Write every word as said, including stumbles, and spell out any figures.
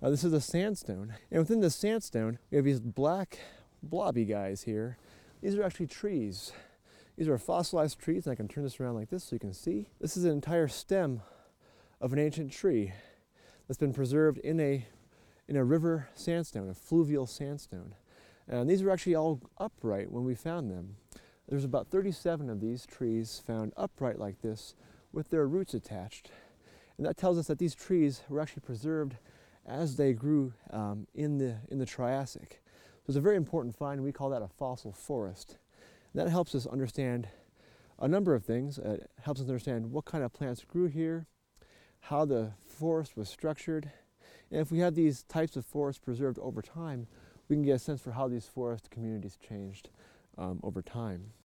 Uh, this is a sandstone, and within the sandstone, we have these black blobby guys here. These are actually trees. These are fossilized trees, and I can turn this around like this so you can see. This is an entire stem of an ancient tree that's been preserved in a in a river sandstone, a fluvial sandstone. And these were actually all upright when we found them. There's about thirty-seven of these trees found upright like this with their roots attached. And that tells us that these trees were actually preserved as they grew um, in the in the Triassic. So it's a very important find. We call that a fossil forest. And that helps us understand a number of things. Uh, it helps us understand what kind of plants grew here, how the forest was structured, and if we have these types of forests preserved over time, we can get a sense for how these forest communities changed um, over time.